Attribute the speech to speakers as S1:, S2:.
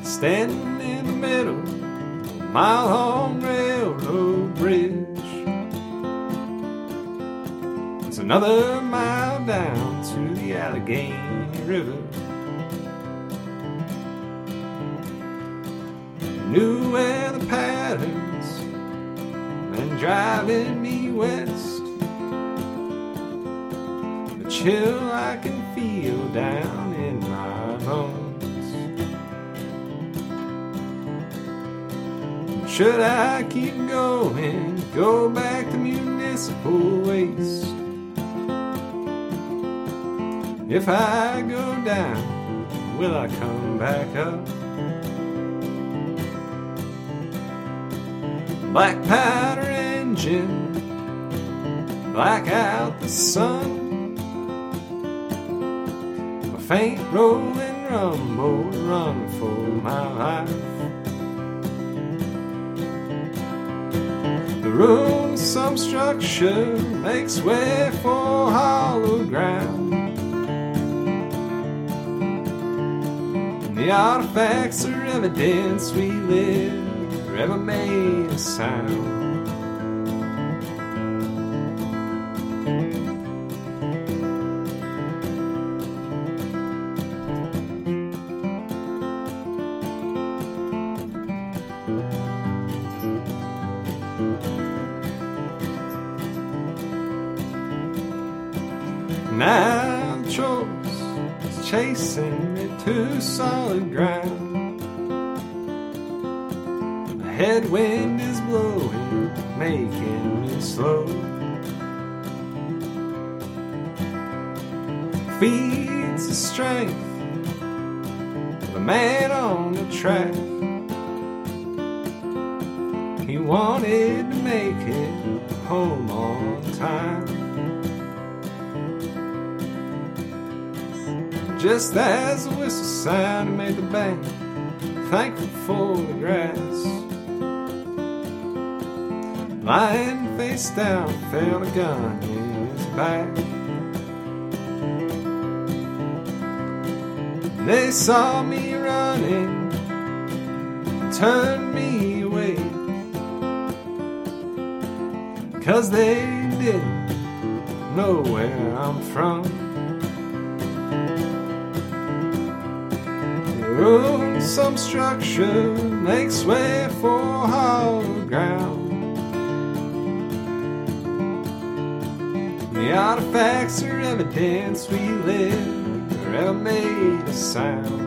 S1: standing in the middle of a mile-long railroad bridge. It's another mile down to the Allegheny River. Knew where the patterns been driving me west. The chill I can feel down in my bones. Should I keep going, go back to municipal waste? If I go down, will I come back up? Black powder engine, black out the sun. A faint rolling rumble run for my life. The room, some structure makes way for hollow ground. The artifacts are evidence we live or ever made a sound. Now the choice is chasing me to solid ground. The headwind is blowing, making me slow. Feeds the strength of the man on the track. He wanted to make it home on time. Just as the whistle sounded and made the band, thankful for the grass. Lying face down, felt a gun in his back. They saw me running, turned me away, 'cause they didn't know where I'm from. Room, some structure makes way for hollow ground. The artifacts are evidence we live or ever made a sound.